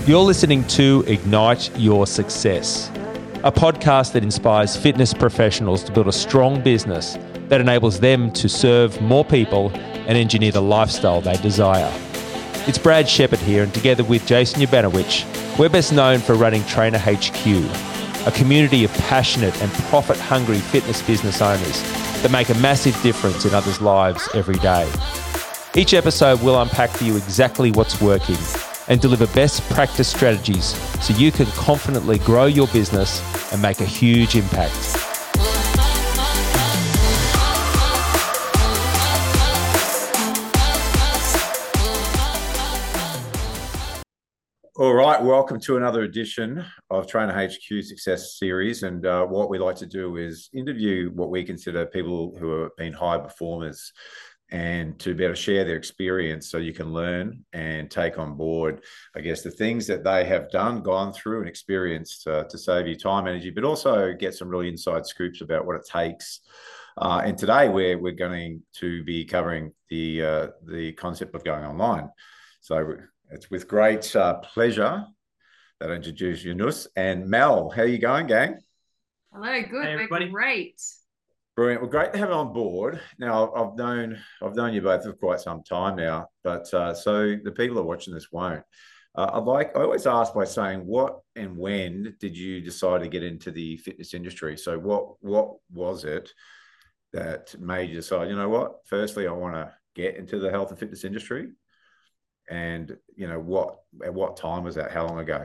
You're listening to Ignite Your Success, a podcast that inspires fitness professionals to build a strong business that enables them to serve more people and engineer the lifestyle they desire. It's Brad Shepherd here, and together with Jason Yabanowicz, we're best known for running Trainer HQ, a community of passionate and profit-hungry fitness business owners that make a massive difference in others' lives every day. Each episode will unpack for you exactly what's working and deliver best practice strategies so you can confidently grow your business and make a huge impact. All right, welcome to another edition of Trainer HQ Success Series. And what we like to do is interview what we consider people who have been high performers and to be able to share their experience so you can learn and take on board, I guess, the things that they have done, gone through and experienced to save you time, energy, but also get some really inside scoops about what it takes. And today we're going to be covering the concept of going online. So it's with great pleasure that I introduce Yunus and Mel. How are you going, gang? Hello, good. Hey, everybody. Great. Brilliant. Well, great to have you on board. Now, I've known you both for quite some time now, but so the people that are watching this won't. I always ask by saying, what and when did you decide to get into the fitness industry? So what was it that made you decide, you know what, firstly, I want to get into the health and fitness industry? And, you know, at what time was that? How long ago?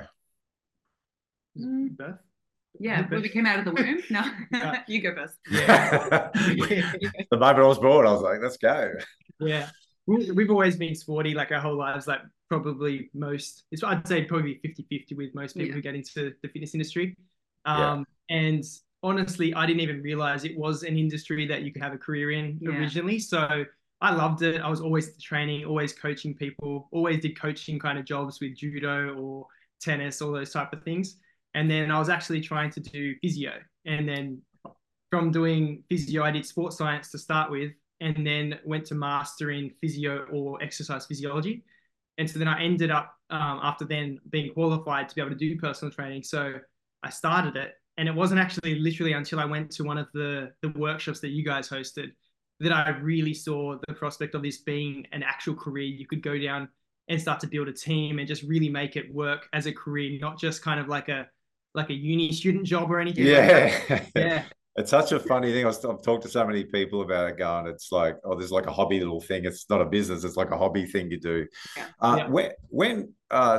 Beth? Yeah, when we came out of the womb. No, you go first. Yeah. The moment I was born, I was like, let's go. Yeah. We've always been sporty like our whole lives, like probably I'd say probably 50-50 with most people who get into the fitness industry. And honestly, I didn't even realize it was an industry that you could have a career in originally. So I loved it. I was always training, always coaching people, always did coaching kind of jobs with judo or tennis, all those type of things. And then I was actually trying to do physio. And then from doing physio, I did sports science to start with, and then went to master in physio or exercise physiology. And so then I ended up, after then, being qualified to be able to do personal training. So I started it. And it wasn't actually literally until I went to one of the workshops that you guys hosted that I really saw the prospect of this being an actual career. You could go down and start to build a team and just really make it work as a career, not just kind of like a uni student job or anything. Yeah. It's such a funny thing. I've talked to so many people about it going, it's like, oh, there's like a hobby little thing. It's not a business. It's like a hobby thing you do. When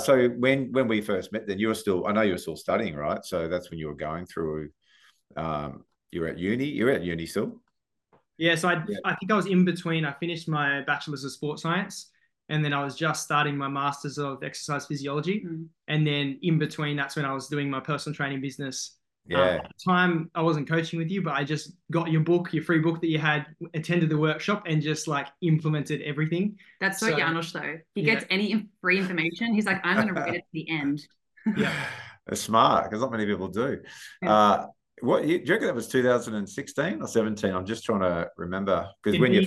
we first met, then I know you were still studying, right? So that's when you were going through, you were at uni. You're at uni still? Yeah, so I think I was in between. I finished my bachelor's of sports science, and then I was just starting my master's of exercise physiology. And then in between, that's when I was doing my personal training business. At the time, I wasn't coaching with you, but I just got your free book that you had, attended the workshop, and just like implemented everything. That's so Janos though. He gets any free information. He's like, I'm going to read it to the end. Yeah, that's smart because not many people do. Do you reckon that was 2016 or 17? I'm just trying to remember because when you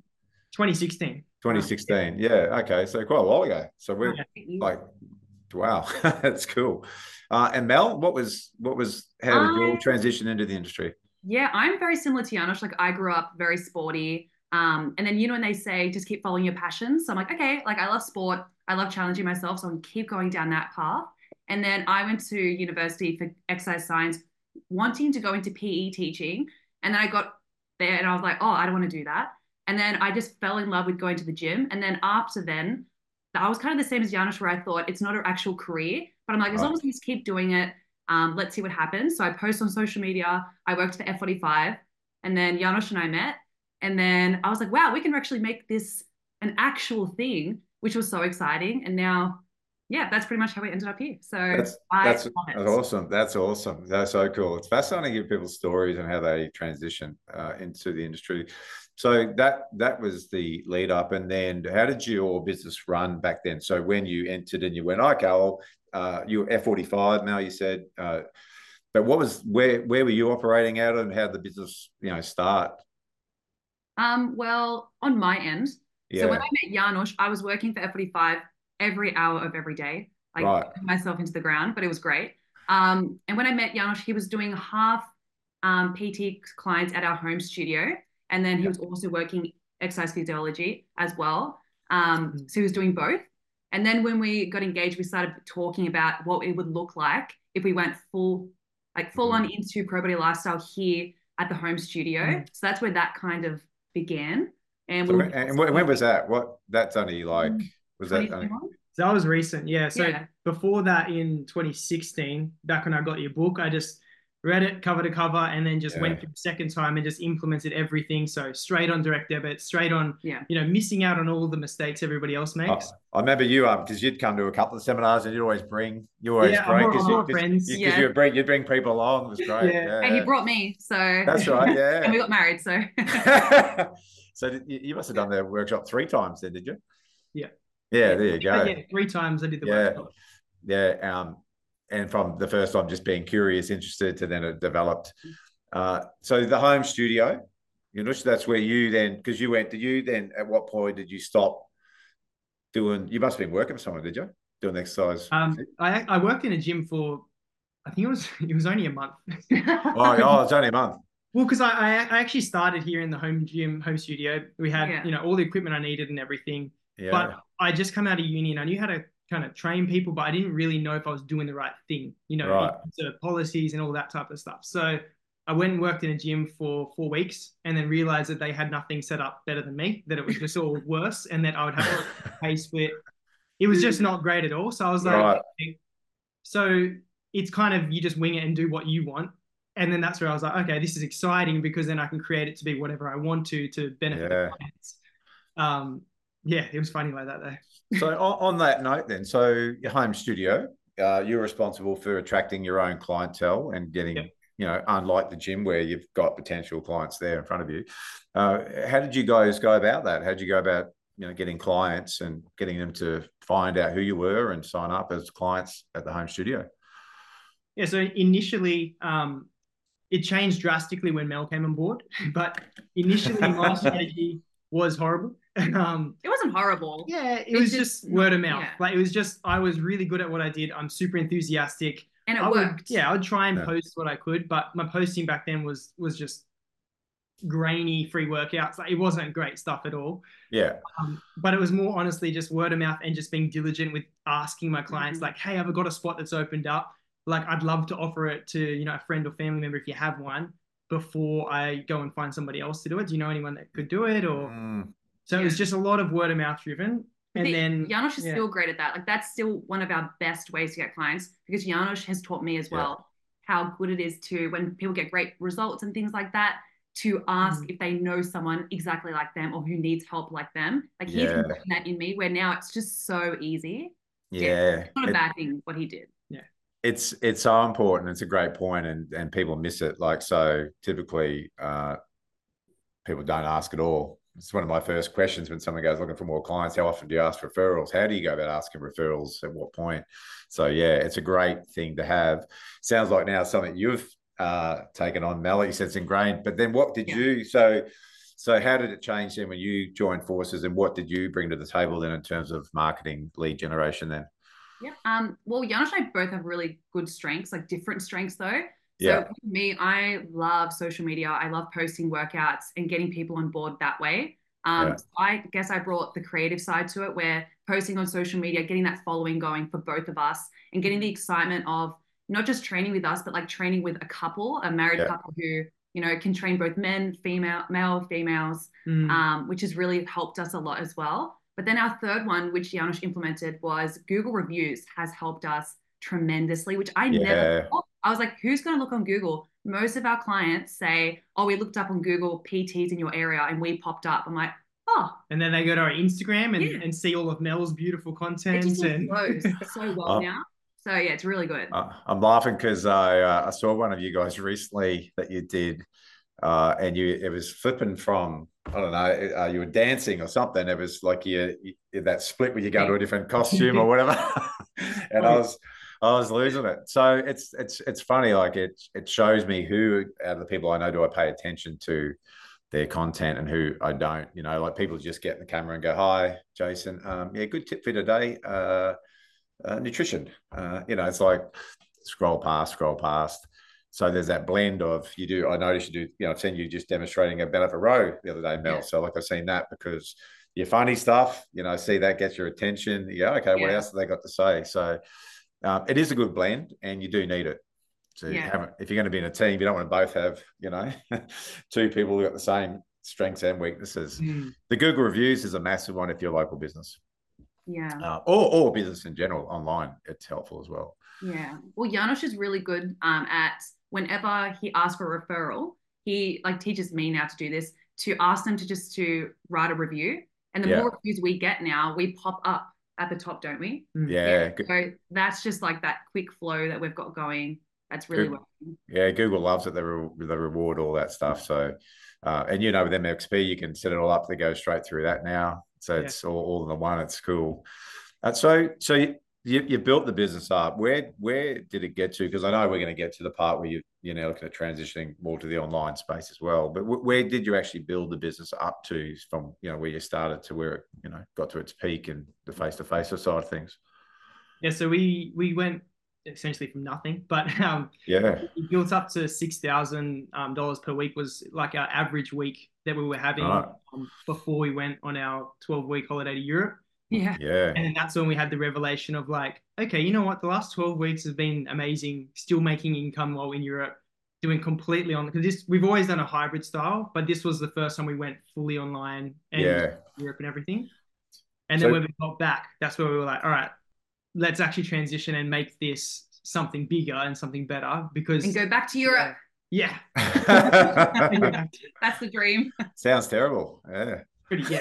2016. 2016, yeah, okay, so quite a while ago. So we're like, wow, that's cool. And Mel, how did you transition into the industry? Yeah, I'm very similar to Janos. Like I grew up very sporty, and then when they say just keep following your passions. So I'm like, okay, like I love sport, I love challenging myself, so I'm keep going down that path. And then I went to university for exercise science, wanting to go into PE teaching. And then I got there and I was like, oh, I don't want to do that. And then I just fell in love with going to the gym. And then after then, I was kind of the same as Janos, where I thought it's not an actual career, but I'm like, as long as we just keep doing it, let's see what happens. So I post on social media. I worked for F45, and then Janos and I met. And then I was like, wow, we can actually make this an actual thing, which was so exciting. And now, yeah, that's pretty much how we ended up here. So that's awesome. That's awesome. That's so cool. It's fascinating to hear people's stories and how they transition into the industry. So that was the lead up. And then how did your business run back then? So when you entered and you went, okay, well, you were F45 now, you said, but where were you operating out of, and how did the business, start? Well, on my end. So when I met Janos, I was working for F45 every hour of every day. like Right. myself into the ground, but it was great. And when I met Janos, he was doing half PT clients at our home studio, and then he was also working exercise physiology as well. So he was doing both. And then when we got engaged, we started talking about what it would look like if we went full on into Pro Body Lifestyle here at the home studio. So that's where that kind of began. And, when was that? That's only like, was that only? So that was recent, yeah. So before that, in 2016, back when I got your book, I just read it cover to cover and then just went through the second time and just implemented everything. So straight on direct debit, straight on, missing out on all the mistakes everybody else makes. I remember you, because you'd come to a couple of seminars and you'd always bring friends. You'd bring people along. It was great. And he brought me, so that's right. Yeah, and we got married. So, so you must have done the workshop 3 times then, did you? Yeah. Yeah, there you go. Yeah, 3 times I did the workshop. Yeah. And from the first time just being curious, interested, to then it developed. So the home studio, that's where you then, because at what point did you stop doing, you must have been working for someone, did you? Doing exercise? I worked in a gym for, I think it was only a month. oh, it's only a month. Well, because I actually started here in the home studio. We had, all the equipment I needed and everything. Yeah. But I just come out of uni and I knew how to kind of train people, but I didn't really know if I was doing the right thing, the policies and all that type of stuff. So I went and worked in a gym for 4 weeks and then realized that they had nothing set up better than me, that it was just all worse and that I would have a pay split. It was just not great at all. So I was like, okay. So it's kind of, you just wing it and do what you want. And then that's where I was like, okay, this is exciting because then I can create it to be whatever I want to benefit the clients. It was funny like that though. So on that note then, so your home studio, you're responsible for attracting your own clientele and getting, unlike the gym where you've got potential clients there in front of you. How did you guys go about that? How did you go about, getting clients and getting them to find out who you were and sign up as clients at the home studio? Yeah, so initially, it changed drastically when Mel came on board, but initially my strategy was horrible. It wasn't horrible. Yeah, it was just word of mouth. Yeah. Like, it was just, I was really good at what I did. I'm super enthusiastic. And it worked. I would try and post what I could, but my posting back then was just grainy free workouts. Like, it wasn't great stuff at all. Yeah. But it was more honestly just word of mouth and just being diligent with asking my clients, like, hey, I've got a spot that's opened up. Like, I'd love to offer it to, a friend or family member if you have one, before I go and find somebody else to do it. Do you know anyone that could do it? Or so it was just a lot of word of mouth driven. And then Janos is still great at that. Like, that's still one of our best ways to get clients, because Janos has taught me as well how good it is to, when people get great results and things like that, to ask if they know someone exactly like them or who needs help like them. Like, he's been doing that in me, where now it's just so easy. It's not a bad thing what he did. It's so important. It's a great point, and people miss it. Like, so typically people don't ask at all. It's one of my first questions when someone goes looking for more clients. How often do you ask referrals? How do you go about asking referrals? At what point? So it's a great thing to have. Sounds like now something you've taken on, Mel. You said it's ingrained, but then what did you? So how did it change then when you joined forces, and what did you bring to the table then in terms of marketing, lead generation then? Yeah. Well, Janos and I both have really good strengths, like different strengths though. So for me, I love social media. I love posting workouts and getting people on board that way. So I guess I brought the creative side to it, where posting on social media, getting that following going for both of us, and getting the excitement of not just training with us, but like training with a married couple who, can train both male, females, which has really helped us a lot as well. But then our third one, which Janos implemented, was Google reviews has helped us tremendously, which I never thought. I was like, who's going to look on Google? Most of our clients say, oh, we looked up on Google PTs in your area and we popped up. I'm like, oh. And then they go to our Instagram and see all of Mel's beautiful content. It just flows so well now. So it's really good. I'm laughing because I saw one of you guys recently that you did, and it was flipping from, I don't know, you were dancing or something. It was like that split where you go to a different costume or whatever. And I was losing it. So it's funny. Like, it shows me who out of the people I know do I pay attention to their content and who I don't. Like, people just get in the camera and go, "Hi, Jason. Good tip for today. nutrition. It's like scroll past. So there's that blend of I noticed you do, I've seen you just demonstrating a benefit row the other day, Mel. Yeah. So like I've seen that because your funny stuff, see that gets your attention. You go, okay, what else have they got to say? So it is a good blend and you do need it. So if you're going to be in a team, you don't want to both have, two people who got the same strengths and weaknesses. The Google reviews is a massive one if you're a local business. Yeah. Or business in general online, it's helpful as well. Yeah. Well, Janos is really good at whenever he asks for a referral, he teaches me now to do this, to ask them to write a review. And the more reviews we get now, we pop up at the top, don't we? Yeah. So that's just like that quick flow that we've got going. That's really working. Yeah, Google loves it. They reward all that stuff. So, and with MXP, you can set it all up to go straight through that now. So it's all in the one. It's cool. So you built the business up. Where did it get to? Because I know we're going to get to the part where you're now looking at transitioning more to the online space as well. But where did you actually build the business up to from where you started to where it got to its peak and the face-to-face side of things? Yeah, so we went essentially from nothing, but we built up to $6,000 per week was like our average week that we were having before we went on our 12-week holiday to Europe. Yeah. And then that's when we had the revelation of like, okay, you know what? The last 12 weeks has been amazing. Still making income while in Europe, doing completely on, because we've always done a hybrid style, but this was the first time we went fully online and Europe and everything. And then when we got back, that's where we were like, all right, let's actually transition and make this something bigger and something better and go back to Europe. Yeah. That's the dream. Sounds terrible. Yeah. Pretty,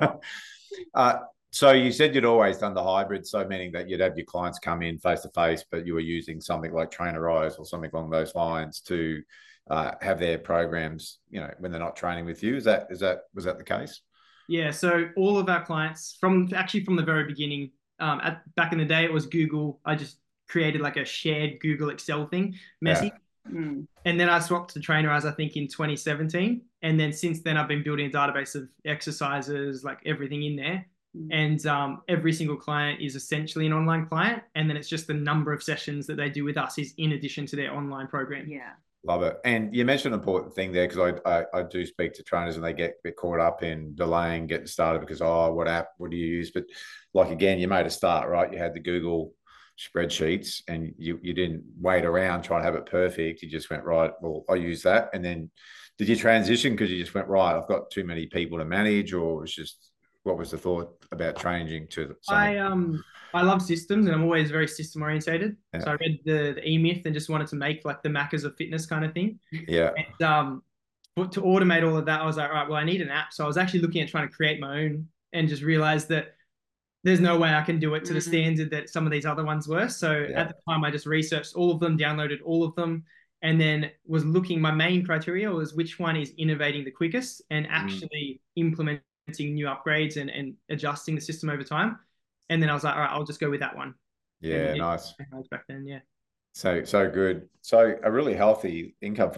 so you said you'd always done the hybrid, so meaning that you'd have your clients come in face to face, but you were using something like Trainerize or something along those lines to have their programs, when they're not training with you. Was that the case? Yeah. So all of our clients from the very beginning, back in the day, it was Google. I just created like a shared Google Excel thing, messy. And then I swapped to Trainerize, I think in 2017. And then since then I've been building a database of exercises, like everything in there. And every single client is essentially an online client. And then it's just the number of sessions that they do with us is in addition to their online program. Yeah. Love it. And you mentioned an important thing there, because I do speak to trainers and they get caught up in delaying getting started because, what app, what do you use? But like, again, you made a start, right? You had the Google spreadsheets and you didn't wait around trying to have it perfect. You just went, right, well, I use that. And then did you transition because you just went, right, I've got too many people to manage, or was just, what was the thought about changing to something? I love systems and I'm always very system orientated. Yeah. So I read the E-Myth and just wanted to make like the Maccas of fitness kind of thing. Yeah. And to automate all of that, I was like, all right, well, I need an app. So I was actually looking at trying to create my own and just realized that there's no way I can do it to the standard that some of these other ones were. So at the time I just researched all of them, downloaded all of them, and then was looking, my main criteria was which one is innovating the quickest and actually implementing new upgrades and adjusting the system over time. And then I was like, all right, I'll just go with that one. Yeah, nice. Back then, yeah. So good. So a really healthy income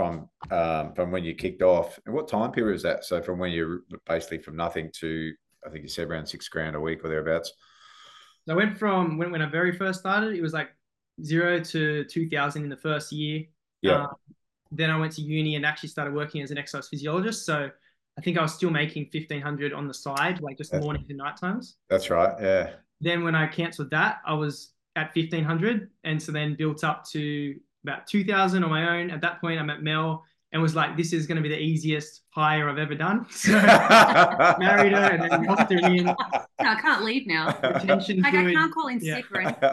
from when you kicked off. And what time period is that? So from when you're basically from nothing to, I think you said around $6,000 a week or thereabouts. So I went from when I very first started, it was like 0 to 2,000 in the first year. Yeah. Then I went to uni and actually started working as an exercise physiologist. So I think I was still making 1,500 on the side, like just mornings and night times. That's right. Yeah. Then when I canceled that, I was at 1,500. And so then built up to about 2,000 on my own. At that point, I met Mel and was like, this is going to be the easiest hire I've ever done. So married her and then locked her in. No, I can't leave now. Retention like fluid. I can't call in sick or anything.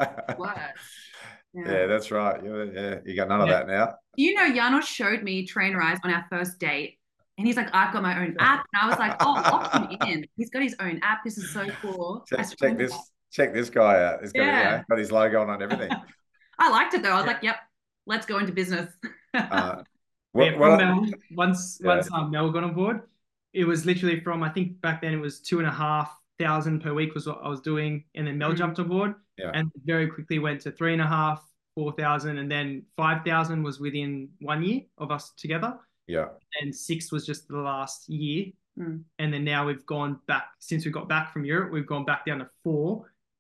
Yeah, that's right. Yeah, you got none of that now. Janos showed me Trainerize on our first date. And he's like, I've got my own app. And I was like, oh, lock him in. He's got his own app. This is so cool. Check this guy out. He's got his logo on everything. I liked it though. I was like, yep, let's go into business. Once Mel got on board, it was literally from, I think back then it was 2,500 per week was what I was doing. And then Mel jumped on board and very quickly went to 3,500, 4,000, and then 5,000 was within 1 year of us together. Yeah. And 6 was just the last year. And then now we've gone back, since we got back from Europe, we've gone back down to 4.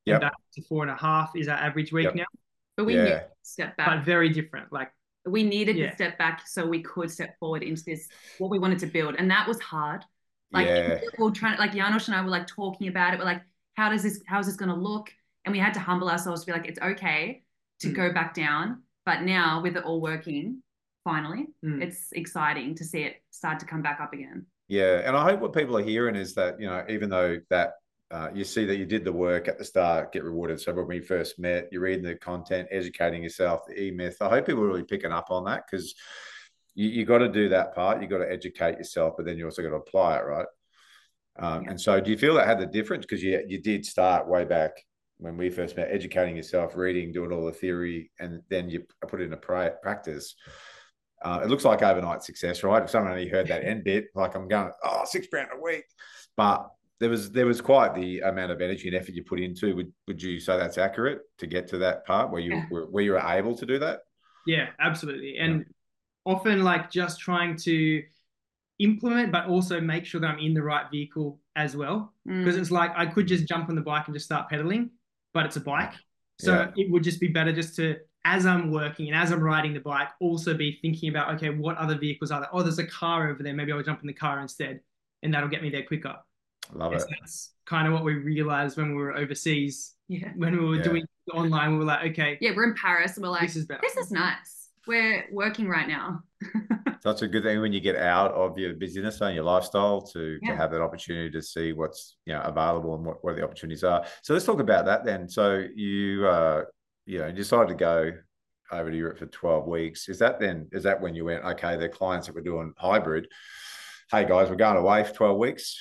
and back to 4.5 is our average week now. But we need to step back. But very different. Like we needed to step back so we could step forward into this, what we wanted to build. And that was hard. Like we were trying, like Janos and I were like talking about it. We're like, how is this going to look? And we had to humble ourselves to be like, it's okay to go back down. But now with it all working, finally, it's exciting to see it start to come back up again. Yeah. And I hope what people are hearing is that, you know, even though that you see that you did the work at the start, get rewarded. So when we first met, you're reading the content, educating yourself, the E-Myth. I hope people are really picking up on that, because you got to do that part. You got to educate yourself, but then you also got to apply it, right? And so do you feel that had the difference? Because you did start way back when we first met, educating yourself, reading, doing all the theory, and then you put it into practice. It looks like overnight success, right? If someone only heard that end bit, like I'm going, $6 grand a week. But there was quite the amount of energy and effort you put into. Would you say that's accurate to get to that part where you were able to do that? Yeah, absolutely. And often like just trying to implement, but also make sure that I'm in the right vehicle as well. Because it's like I could just jump on the bike and just start pedaling, but it's a bike. So it would just be better just to, as I'm working and as I'm riding the bike, also be thinking about, okay, what other vehicles are there? Oh, there's a car over there. Maybe I'll jump in the car instead, and that'll get me there quicker. Love it. So that's kind of what we realized when we were overseas. When we were doing online, we were like, okay. Yeah, we're in Paris and we're like, this is better. This is nice. We're working right now. That's a good thing when you get out of your busyness and your lifestyle to have that opportunity to see what's available and what the opportunities are. So let's talk about that then. So you decided to go over to Europe for 12 weeks. Is that when you went, okay, the clients that were doing hybrid, hey guys, we're going away for 12 weeks,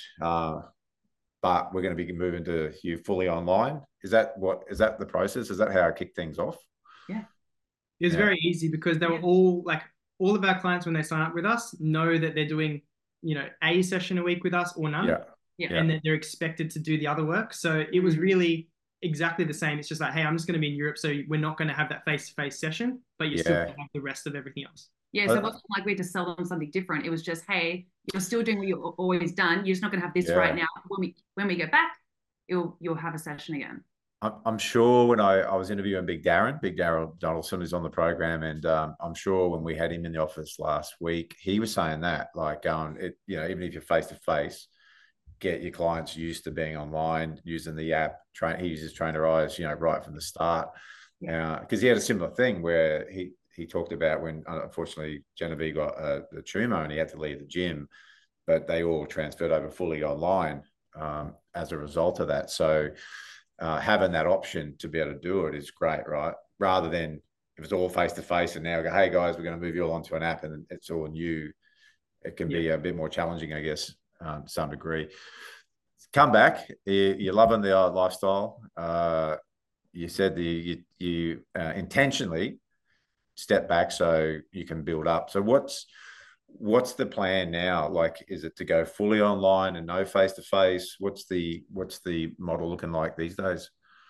but we're going to be moving to you fully online. Is that the process? Is that how I kick things off? Yeah. It was very easy because they were all like, all of our clients, when they sign up with us, know that they're doing, a session a week with us or none. And that they're expected to do the other work. So it was really exactly the same. It's just like, hey, I'm just going to be in Europe, so we're not going to have that face-to-face session, but you're still going to have the rest of everything else. Yeah, so it wasn't like we had to sell them something different. It was just, hey, you're still doing what you've always done. You're just not going to have this right now. When we go back, you'll have a session again. I'm sure when I was interviewing Big Darren Donaldson, who's on the program, and I'm sure when we had him in the office last week, he was saying that, like, even if you're face to face, get your clients used to being online, using the app. He uses Trainerize, right from the start, because he had a similar thing where he talked about when unfortunately Genevieve got the tumor and he had to leave the gym, but they all transferred over fully online as a result of that. So having that option to be able to do it is great, right? Rather than if it's all face-to-face and now go, hey guys, we're going to move you all onto an app and it's all new. It can be a bit more challenging, I guess, to some degree. Come back. You're loving the lifestyle. You said you intentionally step back so you can build up. So what's the plan now? Like, is it to go fully online and no face-to-face? What's the model looking like these days?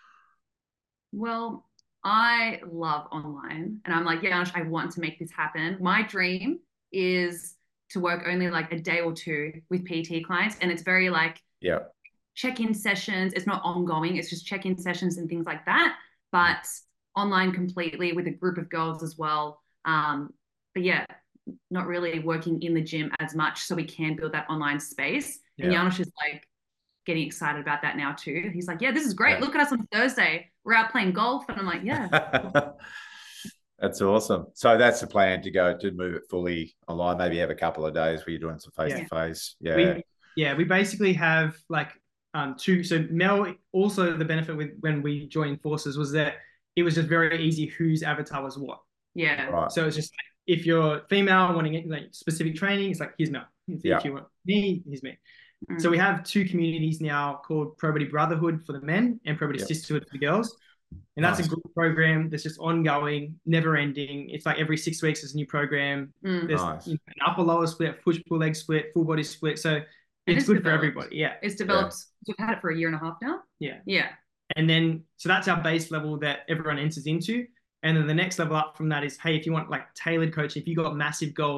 Well, I love online and I'm like, Janos, I want to make this happen. My dream is to work only like a day or two with PT clients. And it's very like check-in sessions. It's not ongoing. It's just check-in sessions and things like that. But online completely with a group of girls as well. But yeah, not really working in the gym as much, so we can build that online space. And Janos is like getting excited about that now too. He's like, yeah, this is great. Look at us on Thursday. We're out playing golf. And I'm like, yeah. That's awesome. So that's the plan, to move it fully online, maybe have a couple of days where you're doing some face-to-face. We basically have like two. So Mel, also the benefit with when we joined forces was that it was just very easy whose avatar was what. Yeah. Right. So it's just like, if you're female wanting like specific training, it's like, here's Mel. If you want me, here's me. So we have two communities now called Probity Brotherhood for the men and Probity Sisterhood for the girls. And that's a group program that's just ongoing, never ending. It's like every 6 weeks there's a new program. There's an upper lower split, push pull leg split, full body split. So it's good for everybody. Yeah. It's developed. We've had it for 1.5 years now. Yeah. Yeah. And then, so that's our base level that everyone enters into. And then the next level up from that is, hey, if you want like tailored coaching, if you got massive goals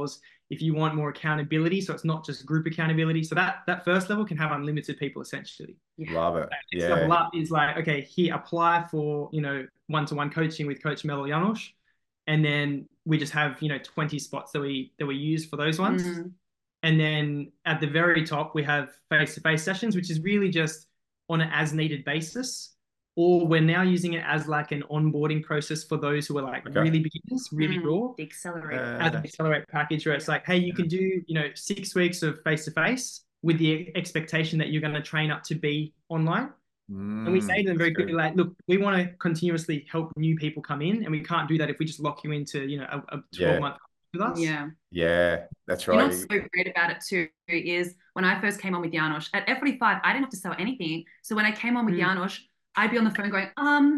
if you want more accountability, so it's not just group accountability. So that first level can have unlimited people essentially. Love it. Next level up is like, okay, here, apply for, one-to-one coaching with Coach Mel Janosch. And then we just have, 20 spots that we use for those ones. Mm-hmm. And then at the very top, we have face-to-face sessions, which is really just on an as-needed basis. Or we're now using it as like an onboarding process for those who are like really beginners, really raw. The Accelerate. As an Accelerate package where it's like, hey, you can do, 6 weeks of face-to-face with the expectation that you're going to train up to be online. And we say to them very quickly, like, look, we want to continuously help new people come in, and we can't do that if we just lock you into, a 12-month with us. Yeah, that's right. What's so great about it too is when I first came on with Janosch, at F45, I didn't have to sell anything. So when I came on with Janosch, I'd be on the phone going,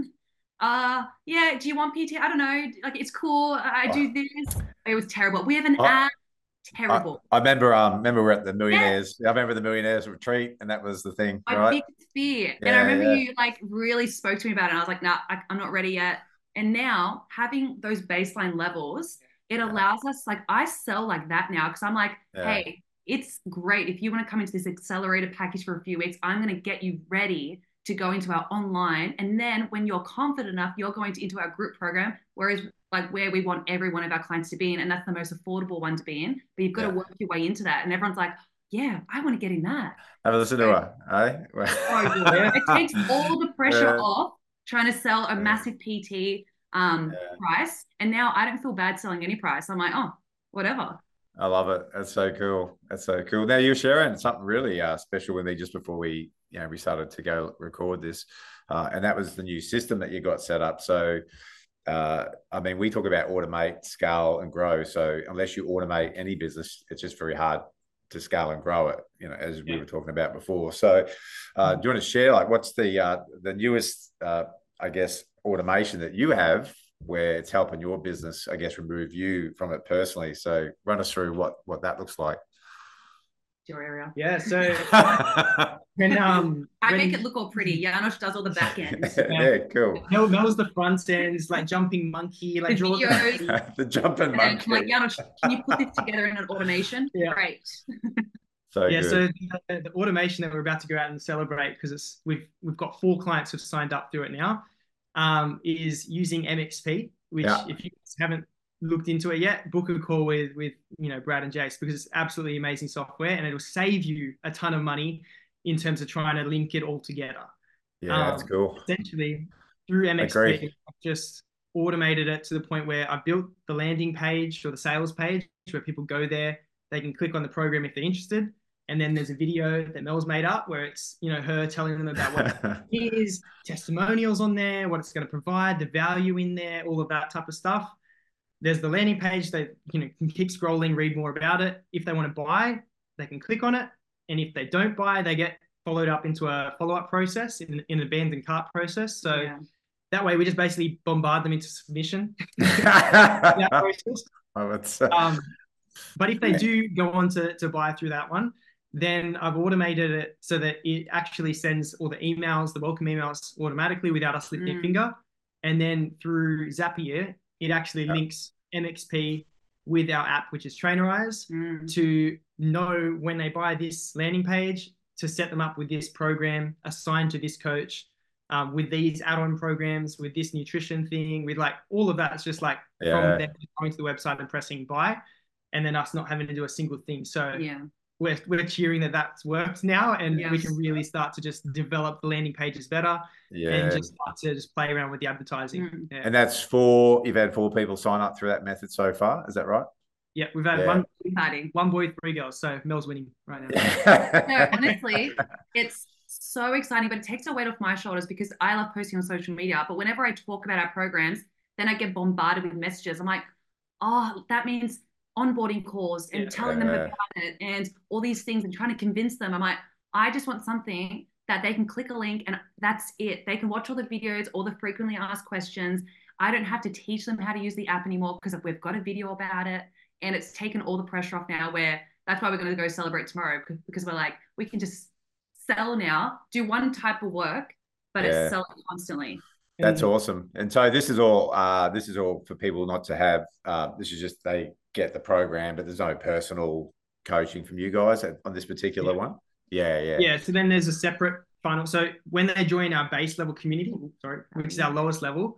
yeah, do you want PT? I don't know. Like, it's cool. I do this. It was terrible. We have an app. Terrible. I remember we're at the Millionaires. I remember the Millionaires retreat, and that was the thing. My biggest fear. And I remember you like really spoke to me about it. And I was like, nah, I'm not ready yet. And now having those baseline levels, it allows us, like, I sell like that now because I'm like, hey, it's great. If you want to come into this accelerated package for a few weeks, I'm going to get you ready to go into our online. And then when you're confident enough, you're going into our group program, whereas like where we want every one of our clients to be in, and that's the most affordable one to be in, but you've got to work your way into that. And everyone's like, yeah, I want to get in that. Have a listen to her, eh? It takes all the pressure off trying to sell a massive PT price. And now I don't feel bad selling any price. I'm like, oh, whatever. I love it. That's so cool. That's so cool. Now you're sharing something really special with me just before we started to go record this. And that was the new system that you got set up. So, I mean, we talk about automate, scale, and grow. So unless you automate any business, it's just very hard to scale and grow it, as we were talking about before. So do you want to share, like, what's the newest, I guess, automation that you have where it's helping your business, I guess, remove you from it personally? So run us through what that looks like. Your area. Yeah, so when I make it look all pretty. Janosch does all the back ends. Yeah, cool. Mel's the front ends, like jumping monkey, like the videos, the jumping monkey. I'm like, Janosch, can you put this together in an automation? Yeah. Great. So the automation that we're about to go out and celebrate, because we've got 4 clients who've signed up through it now, is using MXP, which if you haven't looked into it yet, book a call with Brad and Jace, because it's absolutely amazing software, and it'll save you a ton of money in terms of trying to link it all together. Yeah, that's cool. Essentially, through MXP, I've just automated it to the point where I built the landing page or the sales page where people go there, they can click on the program if they're interested, and then there's a video that Mel's made up where it's her telling them about what it is, testimonials on there, what it's going to provide, the value in there, all of that type of stuff. There's the landing page. They can keep scrolling, read more about it. If they want to buy, they can click on it. And if they don't buy, they get followed up into a follow-up process, in an abandoned cart process. So that way we just basically bombard them into submission. That process. But if they do go on to buy through that one, then I've automated it so that it actually sends all the emails, the welcome emails, automatically without us lifting a finger. And then through Zapier, it actually links MXP with our app, which is Trainerize, to know when they buy this landing page, to set them up with this program assigned to this coach, with these add-on programs, with this nutrition thing, with like all of that. It's just like from them going to the website and pressing buy, and then us not having to do a single thing. So we're cheering that that's worked now, and we can really start to just develop the landing pages better and just start to just play around with the advertising. And that's you've had 4 people sign up through that method so far. Is that right? Yeah, we've had one boy, 3 girls. So Mel's winning right now. No, honestly, it's so exciting, but it takes a weight off my shoulders because I love posting on social media. But whenever I talk about our programs, then I get bombarded with messages. I'm like, oh, that means onboarding calls and telling them about it and all these things and trying to convince them. I'm like, I just want something that they can click a link and that's it. They can watch all the videos, all the frequently asked questions. I don't have to teach them how to use the app anymore because we've got a video about it, and it's taken all the pressure off now, where that's why we're going to go celebrate tomorrow, because we're like, we can just sell now, do one type of work, but it's selling constantly. That's awesome. And so this is all for people not to have. This is just get the program, but there's no personal coaching from you guys on this particular one? Yeah. So then there's a separate funnel. So when they join our base level community, which is our lowest level,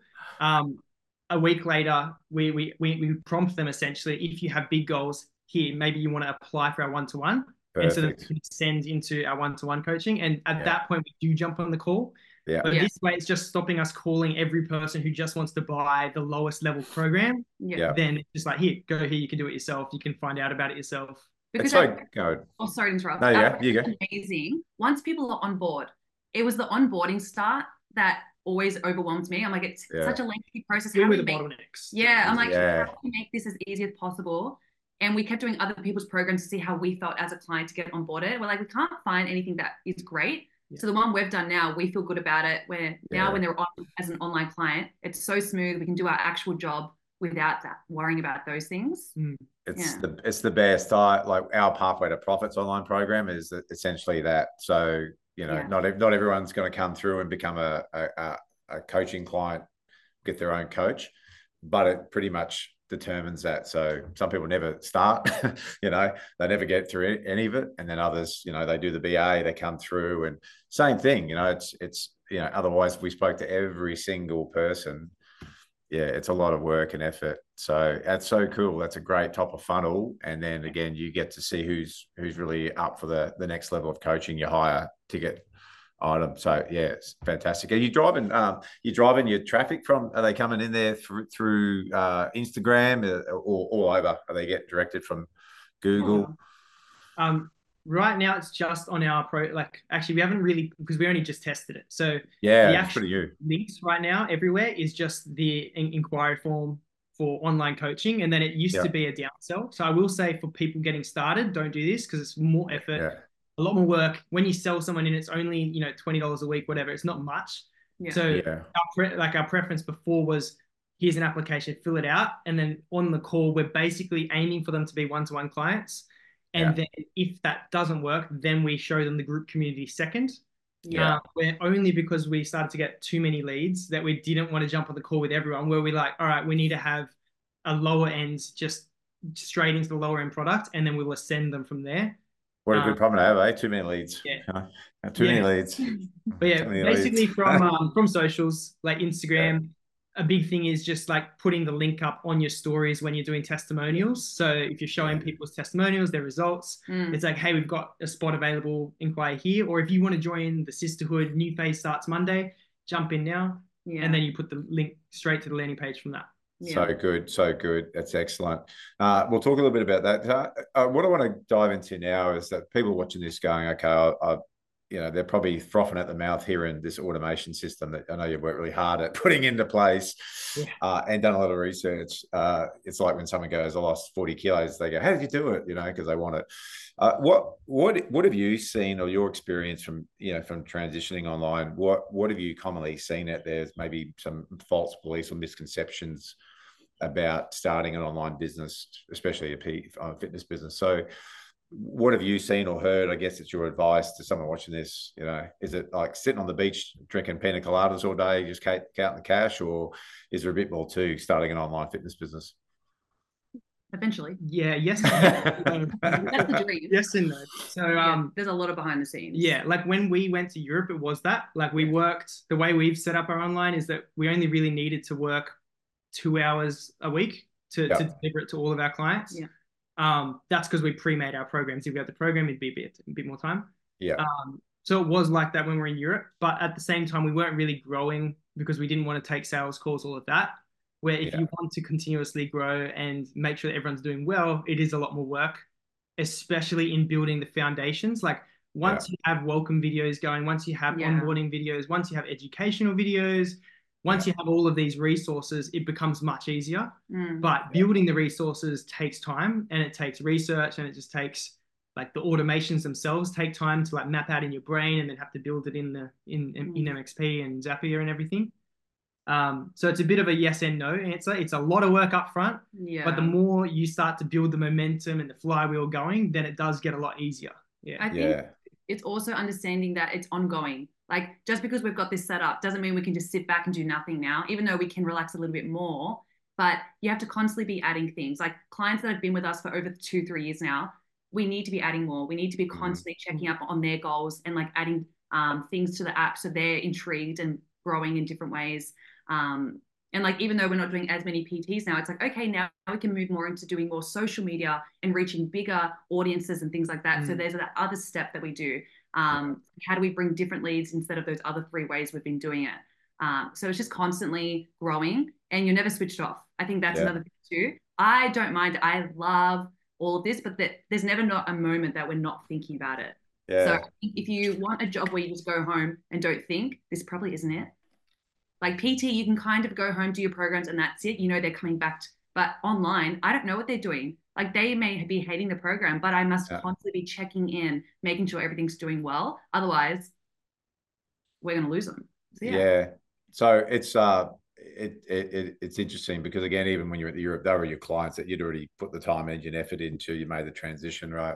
a week later, we prompt them essentially, if you have big goals here, maybe you want to apply for our one-to-one. And so then we can send into our one-to-one coaching. And at that point, we do jump on the call. But this way, it's just stopping us calling every person who just wants to buy the lowest level program. Then it's just like, here, go here, you can do it yourself. You can find out about it yourself. Because sorry to interrupt. No, you go. Amazing. Once people are on board, it was the onboarding start that always overwhelms me. I'm like, it's such a lengthy process. How do we make bottlenecks? I'm like, how do we make this as easy as possible? And we kept doing other people's programs to see how we felt as a client to get onboarded. We're like, we can't find anything that is great. So the one we've done now, we feel good about it. Where now when they're on as an online client, it's so smooth. We can do our actual job without that worrying about those things. It's the best. Like our Pathway to Profits online program is essentially that. So not everyone's going to come through and become a coaching client, get their own coach, but it pretty much determines that. So some people never start, they never get through any of it, and then others, they do the BA, they come through, and same thing. It's otherwise we spoke to every single person. It's a lot of work and effort. So that's so cool. That's a great top of funnel. And then again, you get to see who's really up for the next level of coaching, your higher ticket item. So it's fantastic. Are you driving your traffic are they coming in there through Instagram or all over? Are they getting directed from Google? Right now it's just on our actually we haven't really, because we only just tested it. So the actual links right now everywhere is just the inquiry form for online coaching. And then it used to be a downsell. So I will say, for people getting started, don't do this, because it's more effort, a lot more work. When you sell someone in, it's only, $20 a week, whatever. It's not much. So our preference before was, here's an application, fill it out. And then on the call, we're basically aiming for them to be one-to-one clients. And then if that doesn't work, then we show them the group community second. Where only because we started to get too many leads that we didn't want to jump on the call with everyone, where we're like, all right, we need to have a lower end, just straight into the lower end product, and then we will ascend them from there. What a good problem to have, eh? Too many leads. Too many leads. But basically from socials like Instagram, a big thing is just like putting the link up on your stories when you're doing testimonials. So if you're showing people's testimonials, their results, it's like, hey, we've got a spot available, inquire here. Or if you want to join the sisterhood, new phase starts Monday, jump in now. And then you put the link straight to the landing page from that. So good. That's excellent. We'll talk a little bit about that. What I want to dive into now is that people watching this going, okay, they're probably frothing at the mouth hearing this automation system that I know you've worked really hard at putting into place and done a lot of research. It's like when someone goes, I lost 40 kilos, they go, how did you do it? Because they want it. What have you seen, or your experience from transitioning online? What have you commonly seen out there? Maybe some false beliefs or misconceptions about starting an online business, especially a fitness business. So what have you seen or heard? I guess it's your advice to someone watching this. Is it like sitting on the beach drinking pina coladas all day, just counting the cash, or is there a bit more to starting an online fitness business? Eventually. Yes. That's the dream. Yes and no. So there's a lot of behind the scenes. Like when we went to Europe, it was that. Like we worked, the way we've set up our online is that we only really needed to work 2 hours a week to deliver it to all of our clients. That's because we pre-made our programs. If we had the program, it'd be a bit more time. So it was like that when we were in Europe, but at the same time, we weren't really growing because we didn't want to take sales calls, all of that. Where if you want to continuously grow and make sure that everyone's doing well, it is a lot more work, especially in building the foundations. Like once you have welcome videos going, once you have onboarding videos, once you have educational videos, once you have all of these resources, it becomes much easier. But building the resources takes time, and it takes research, and it just takes like the automations themselves take time to like map out in your brain, and then have to build it in MXP and Zapier and everything. So it's a bit of a yes and no answer. It's a lot of work up front, but the more you start to build the momentum and the flywheel going, then it does get a lot easier. I think it's also understanding that it's ongoing. Like just because we've got this set up doesn't mean we can just sit back and do nothing now, even though we can relax a little bit more. but you have to constantly be adding things. Like clients that have been with us for over 2-3 years now, we need to be adding more. We need to be constantly checking up on their goals and like adding things to the app so they're intrigued and growing in different ways. And like, even though we're not doing as many PTs now, it's like, okay, now we can move more into doing more social media and reaching bigger audiences and things like that. So there's that other step that we do. How do we bring different leads instead of those other 3 ways we've been doing it? So it's just constantly growing and you're never switched off. I think that's another thing too. I don't mind. I love all of this, but there's never not a moment that we're not thinking about it. Yeah. So if you want a job where you just go home and don't think, this probably isn't it. Like PT, you can kind of go home, do your programs, and that's it. You know they're coming back. But online, I don't know what they're doing. Like they may be hating the program, but I must constantly be checking in, making sure everything's doing well. Otherwise, we're going to lose them. So, yeah. So it's interesting because, again, even when you're at Europe, they were your clients that you'd already put the time, energy, and effort into. You made the transition, right?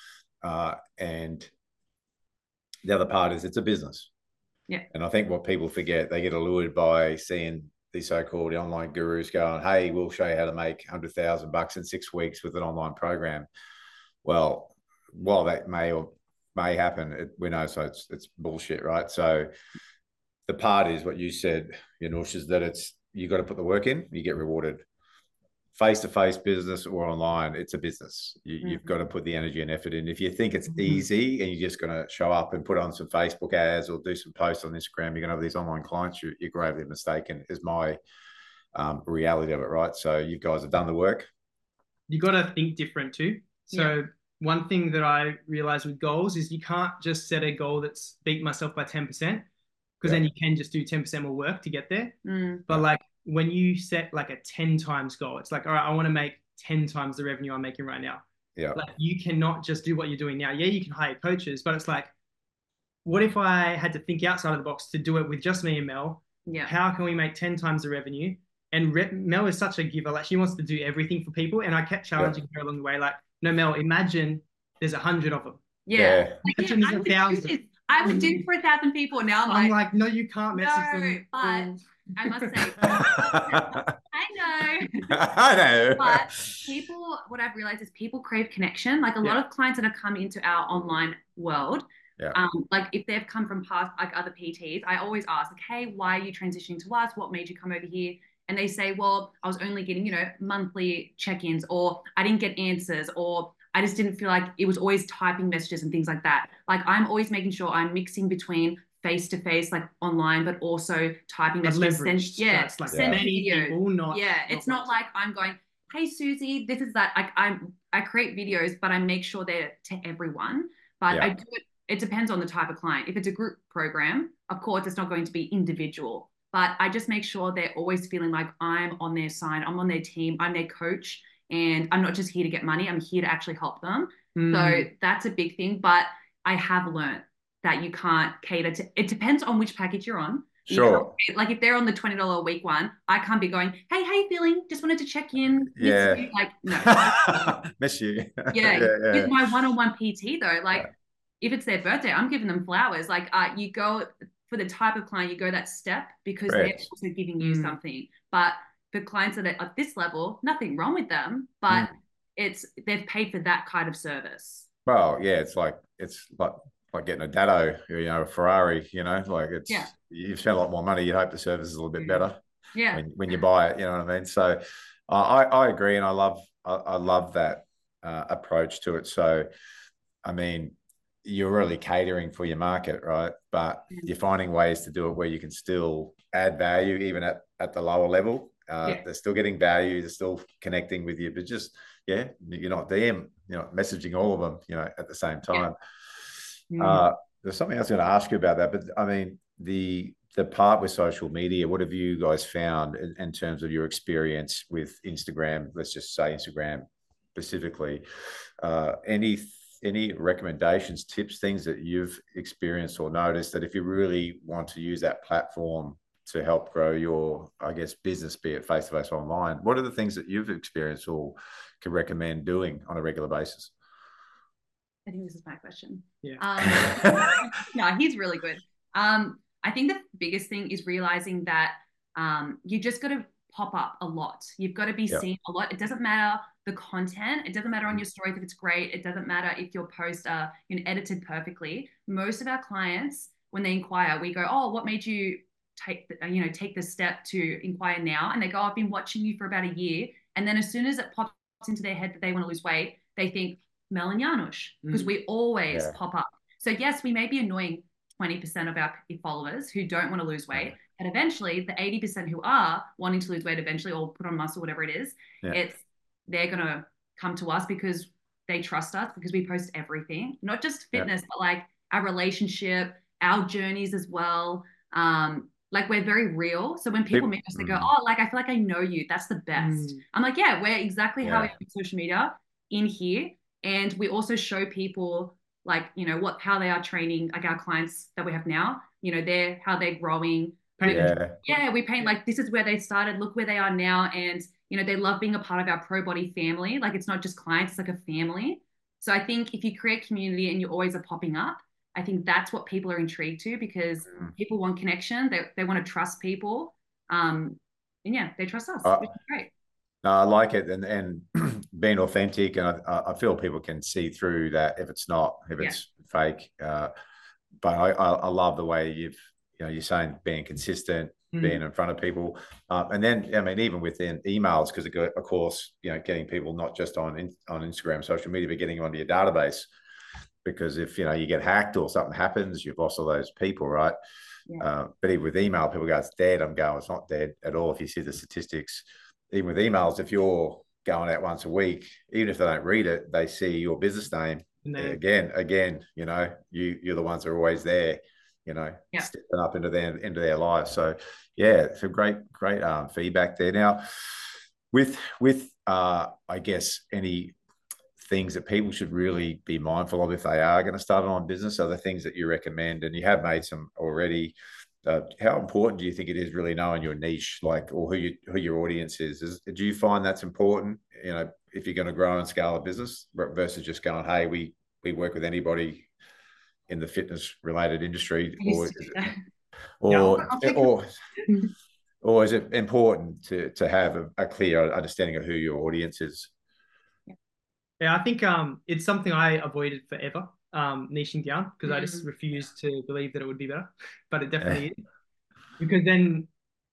And the other part is it's a business. Yeah. And I think what people forget, they get allured by seeing these so-called online gurus going, hey, we'll show you how to make $100,000 in 6 weeks with an online program. Well, while that may happen, we know so it's bullshit, right? So the part is what you said, Yanush, is that you got to put the work in, you get rewarded. Face-to-face business or online, it's a business. You've got to put the energy and effort in. If you think it's easy and you're just going to show up and put on some Facebook ads or do some posts on Instagram, you're going to have these online clients, you're gravely mistaken, is my reality of it, right? So you guys have done the work. You got to think different too. So one thing that I realized with goals is you can't just set a goal that's beat myself by 10%, because then you can just do 10% more work to get there. But like, when you set like a 10 times goal, it's like, all right, I want to make 10 times the revenue I'm making right now. Yeah. Like you cannot just do what you're doing now. Yeah, you can hire coaches, but it's like, what if I had to think outside of the box to do it with just me and Mel? Yeah. How can we make 10 times the revenue? And Mel is such a giver. Like she wants to do everything for people. And I kept challenging her along the way. Like, no, Mel, imagine there's 100 of them. Yeah. Imagine there's 1,000. I would do for 1,000 people. Now I'm like, no, you can't message them. But I must say, I know. But people, what I've realized is people crave connection. Like a lot of clients that have come into our online world, like if they've come from past, like other PTs, I always ask, like, hey, why are you transitioning to us? What made you come over here? And they say, well, I was only getting, monthly check-ins, or I didn't get answers, or I just didn't feel like it was always typing messages and things like that. Like I'm always making sure I'm mixing between face-to-face, like online, but also typing messages. Send videos. It's not like I'm going, hey, Susie, this is that. I create videos, but I make sure they're to everyone. But I do it depends on the type of client. If it's a group program, of course, it's not going to be individual. But I just make sure they're always feeling like I'm on their side, I'm on their team, I'm their coach, and I'm not just here to get money, I'm here to actually help them. So that's a big thing. But I have learned that you can't cater to, it depends on which package you're on. Sure. Like if they're on the $20 a week one, I can't be going, hey, how you feeling? Just wanted to check in. Yeah. Like, no. Miss you. With my one-on-one PT though, like if it's their birthday, I'm giving them flowers. Like you go for the type of client, you go that step because they're also giving you something. But for clients that are at this level, nothing wrong with them, but they've paid for that kind of service. Well, yeah, it's like getting a Datto, a Ferrari, like you've spent a lot more money. You hope the service is a little bit better when you buy it, you know what I mean? So I agree. And I love that approach to it. So, I mean, you're really catering for your market, right? But you're finding ways to do it where you can still add value, even at the lower level. They're still getting value. They're still connecting with you, but just, you're not messaging all of them, at the same time. There's something I was going to ask you about that, but I mean, the part with social media, what have you guys found in terms of your experience with Instagram? Let's just say Instagram specifically. Any recommendations, tips, things that you've experienced or noticed that if you really want to use that platform to help grow your, I guess, business, be it face-to-face or online, what are the things that you've experienced or can recommend doing on a regular basis? I think this is my question. Yeah. No, he's really good. I think the biggest thing is realizing that you just got to pop up a lot. You've got to be Yep. seen a lot. It doesn't matter the content. It doesn't matter on your stories if it's great. It doesn't matter if your posts are edited perfectly. Most of our clients, when they inquire, we go, oh, what made you take the step to inquire now? And they go, I've been watching you for about a year. And then as soon as it pops into their head that they want to lose weight, they think Mel and Janusz, because we always pop up. So yes, we may be annoying 20% of our followers who don't want to lose weight, but eventually the 80% who are wanting to lose weight eventually, or put on muscle, whatever it is, they're going to come to us because they trust us, because we post everything, not just fitness, but like our relationship, our journeys as well. Like we're very real. So when people meet us, they go, oh, like, I feel like I know you. That's the best. I'm like, yeah, we're exactly how we are on social media in here. And we also show people like, how they are training, like our clients that we have now, how they're growing. We paint like, this is where they started, look where they are now. And, they love being a part of our Pro Body family. Like, it's not just clients, it's like a family. So I think if you create community and you always are popping up, I think that's what people are intrigued to, because people want connection. They want to trust people. And they trust us, which is great. No, I like it, and being authentic, and I feel people can see through that if it's fake. But I love the way you're saying being consistent, being in front of people, and then I mean even within emails, because of course getting people not just on Instagram, social media, but getting them onto your database, because if you get hacked or something happens, you've lost all those people, right? But even with email, people go, it's dead. I'm going, it's not dead at all. If you see the statistics. Even with emails, if you're going out once a week, even if they don't read it, they see your business name again. You're the ones that are always there. Stepping up into their lives. So some great feedback there. Now, with I guess any things that people should really be mindful of if they are going to start an online business, are the things that you recommend, and you have made some already. How important do you think it is really knowing your niche, like, or who your audience is? Do you find that's important, if you're going to grow and scale a business, versus just going, hey, we work with anybody in the fitness related industry, or is it important to have a clear understanding of who your audience is? I think it's something I avoided forever. Niching down, because I just refused to believe that it would be better, but it definitely is, because then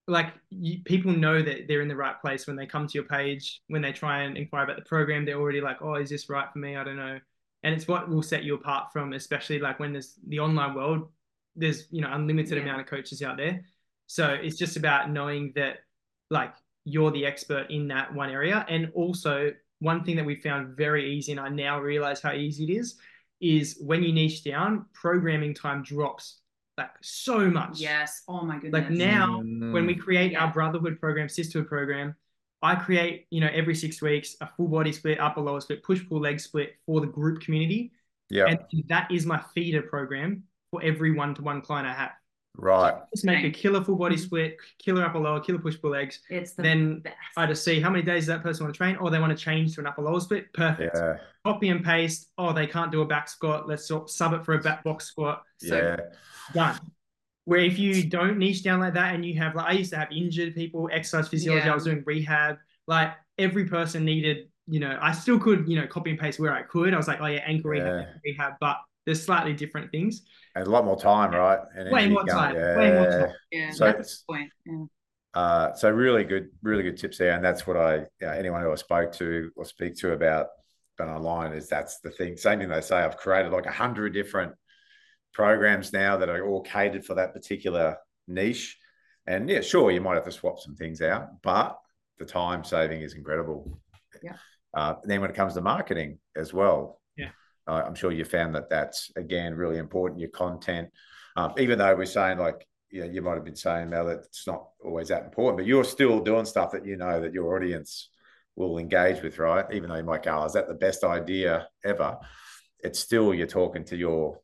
people know that they're in the right place when they come to your page. When they try and inquire about the program, they're already like, oh, is this right for me? I don't know. And it's what will set you apart from, especially like when there's the online world, there's unlimited amount of coaches out there. So it's just about knowing that like you're the expert in that one area. And also one thing that we found very easy, and I now realize how easy it is when you niche down, programming time drops like so much. Yes. Oh my goodness. Like now, when we create our brotherhood program, sisterhood program, I create, every 6 weeks, a full body split, upper lower split, push pull leg split for the group community. Yeah. And that is my feeder program for every one-to-one client I have. Right. Just make a killer full body split, killer upper lower, killer push pull legs. It's then best. I just see how many days does that person want to train, or they want to change to an upper lower split. Perfect. Yeah. Copy and paste. Oh, they can't do a back squat. Let's sub it for a back box squat. So done. Where if you don't niche down like that, and you have, like, I used to have injured people, exercise physiology, I was doing rehab. Like every person needed, I still could, copy and paste where I could. I was like, oh yeah, ankle rehab, but there's slightly different things. And a lot more time, right? And way more time. Way more time. Yeah, so that's the point. Yeah. So really good tips there. And that's what anyone who I spoke to or speak to about online is, that's the thing. Same thing they say. I've created like 100 different programs now that are all catered for that particular niche. And yeah, sure, you might have to swap some things out, but the time saving is incredible. Yeah. Then when it comes to marketing as well, I'm sure you found that that's, again, really important, your content. Even though we're saying, like, you might have been saying, Mel, that it's not always that important, but you're still doing stuff that that your audience will engage with, right? Even though you might go, oh, is that the best idea ever? It's still, you're talking to your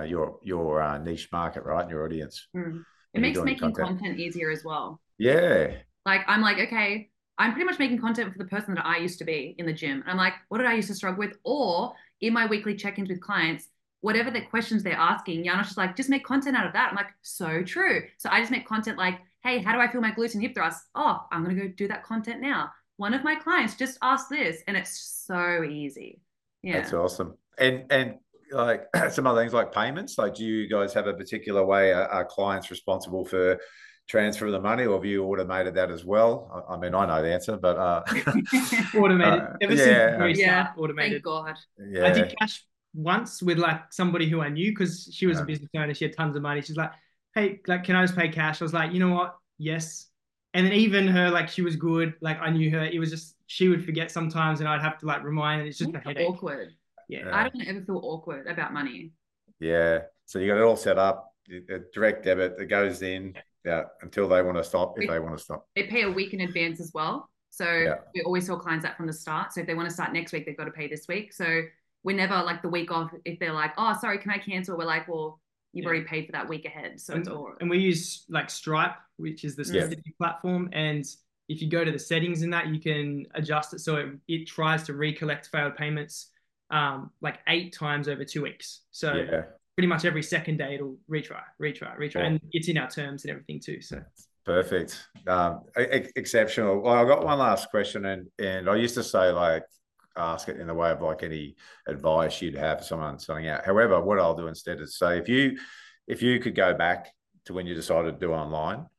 niche market, right? And your audience. It makes making content easier as well. Yeah. Like, I'm like, okay, I'm pretty much making content for the person that I used to be in the gym. And I'm like, what did I used to struggle with? Or in my weekly check-ins with clients, whatever the questions they're asking, Janusz is like, just make content out of that. I'm like, so true. So I just make content like, hey, how do I feel my glutes and hip thrusts? Oh, I'm going to go do that content now. One of my clients just asked this, and it's so easy. Yeah. That's awesome. And like some other things like payments, like do you guys have a particular way are clients responsible for transfer of the money, or have you automated that as well? I mean, I know the answer, but automated. Ever since the very yeah, start, automated. Thank God. Yeah. I did cash once with like somebody who I knew because she was a business owner. She had tons of money. She's like, hey, like, can I just pay cash? I was like, you know what? Yes. And then even her, like, she was good. Like, I knew her. It was just, she would forget sometimes and I'd have to like remind, and it's just a headache. Awkward. Yeah. I don't ever feel awkward about money. Yeah. So you got it all set up, a direct debit that goes in until they want to stop, if they want to stop. They pay a week in advance as well. So we always tell clients that from the start. So if they want to start next week, they've got to pay this week. So we're never like the week off. If they're like, oh, sorry, can I cancel? We're like, well, you've already paid for that week ahead. So it's all. And we use like Stripe, which is the specific platform. And if you go to the settings in that, you can adjust it so it tries to recollect failed payments like 8 times over 2 weeks. So pretty much every second day it'll retry. And it's in our terms and everything too. So perfect. Exceptional. Well, I've got one last question, and I used to say, like, ask it in the way of like any advice you'd have for someone starting out. However, what I'll do instead is say, if you could go back to when you decided to do online,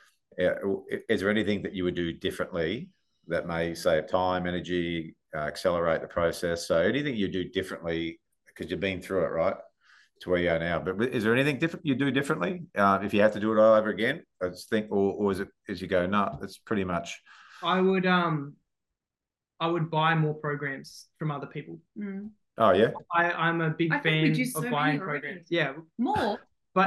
is there anything that you would do differently that may save time, energy, accelerate the process? So anything you do differently, because you've been through it, right, to where you are now. But is there anything different you do differently if you have to do it all over again? I just think, or is it as you go, no, it's pretty much. I would buy more programs from other people. Oh yeah, I'm a big fan of buying programs. Yeah, more. But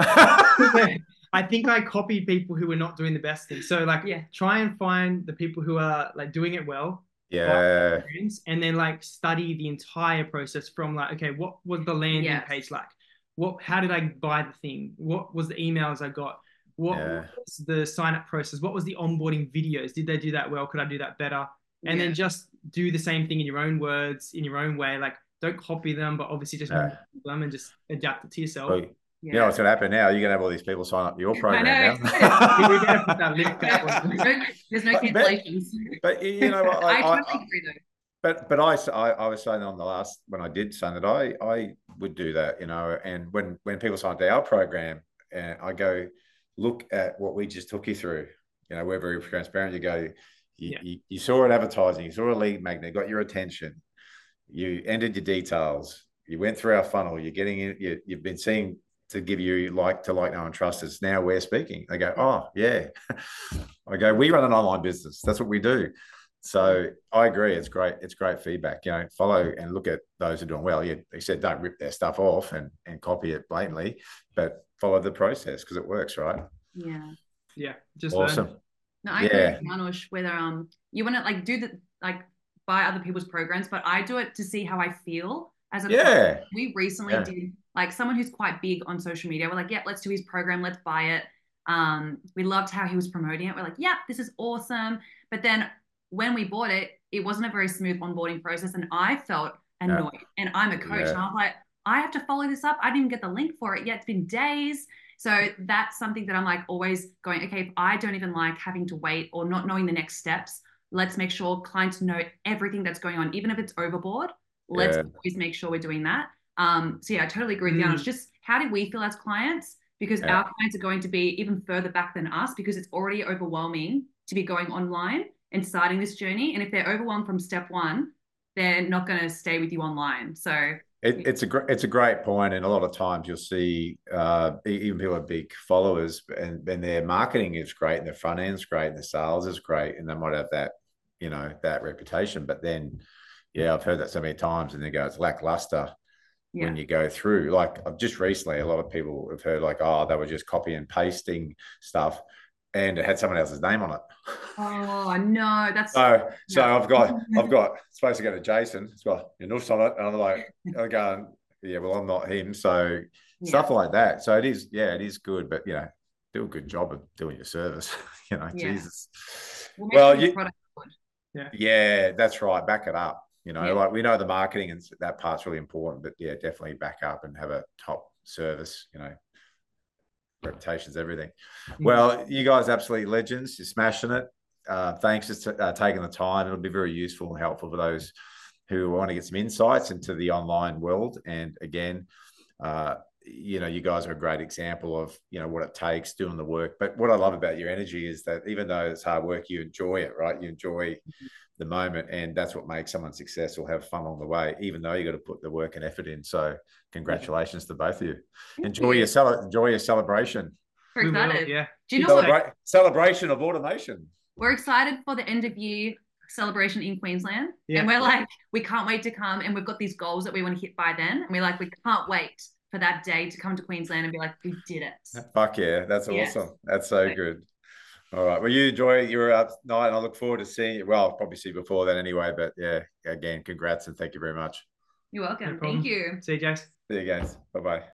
I think I copied people who were not doing the best thing. So like, try and find the people who are like doing it well. Yeah. And then like study the entire process from like, okay, what was the landing page like? How did I buy the thing? What was the emails I got? What was the sign up process? What was the onboarding videos? Did they do that well? Could I do that better? And then just do the same thing in your own words, in your own way. Like, don't copy them, but obviously just move them and just adapt it to yourself. Well, you know what's going to happen now? You're going to have all these people sign up to your program now. We're going to put that link back. There's no cancellations. But you know what? I totally agree though. But I was saying on the last, when I did sign it, I would do that, you know. And when people sign up to our program, I go, look at what we just took you through. You know, we're very transparent. You go, you saw an advertising, you saw a lead magnet, got your attention, you entered your details, you went through our funnel, you're getting in, you've been seeing to give you like, know, and trust us. Now we're speaking. They go, oh yeah. I go, we run an online business. That's what we do. So I agree. It's great. It's great feedback. You know, follow and look at those who are doing well. They said don't rip their stuff off and copy it blatantly, but follow the process because it works, right? Yeah. Just awesome. learn. No, I agree with Janusz, whether you want to like do the like buy other people's programs, but I do it to see how I feel as a client. We recently did like someone who's quite big on social media. We're like, let's do his program, let's buy it. We loved how he was promoting it. We're like, this is awesome. But then when we bought it, it wasn't a very smooth onboarding process, and I felt annoyed. And I'm a coach, and I was like, I have to follow this up. I didn't even get the link for it yet. It's been days. So that's something that I'm like always going, okay, if I don't even like having to wait or not knowing the next steps, let's make sure clients know everything that's going on, even if it's overboard. Let's always make sure we're doing that. So I totally agree with you. It's just how do we feel as clients? Because our clients are going to be even further back than us because it's already overwhelming to be going online and starting this journey. And if they're overwhelmed from step one, they're not going to stay with you online. So it's a great point, and a lot of times you'll see even people are big followers, and their marketing is great, and their front end's great, and the sales is great, and they might have that, you know, that reputation. But then, I've heard that so many times, and they go, it's lackluster when you go through. Like just recently, a lot of people have heard like, oh, they were just copy and pasting stuff, and it had someone else's name on it. Oh no, that's so I've got supposed to go to Jason. It's got your notes on it, and I'm like, I'm going, well, I'm not him. So stuff like that. So it is good, but do a good job of doing your service. Jesus. Well, that's right. Back it up. Like we know the marketing and that part's really important, but definitely back up and have a top service. reputation's everything. Mm. Well, you guys absolutely legends. You're smashing it. Thanks for taking the time. It'll be very useful and helpful for those who want to get some insights into the online world. And again, you guys are a great example of, what it takes doing the work. But what I love about your energy is that even though it's hard work, you enjoy it, right? You enjoy the moment, and that's what makes someone successful, have fun along the way, even though you got to put the work and effort in. So congratulations to both of you. Enjoy your celebration. We're excited. Yeah. Do you know Celebration of automation. We're excited for the end of year celebration in Queensland. Yeah. And we're like, we can't wait to come. And we've got these goals that we want to hit by then. And we're like, we can't wait for that day to come to Queensland and be like, we did it. Fuck yeah. That's awesome. That's so good. All right. Well, you enjoy your night, and I look forward to seeing you. Well, I'll probably see you before then anyway. But yeah, again, congrats and thank you very much. You're welcome. No problem. Thank you. See you, Jace. See you guys. Bye-bye.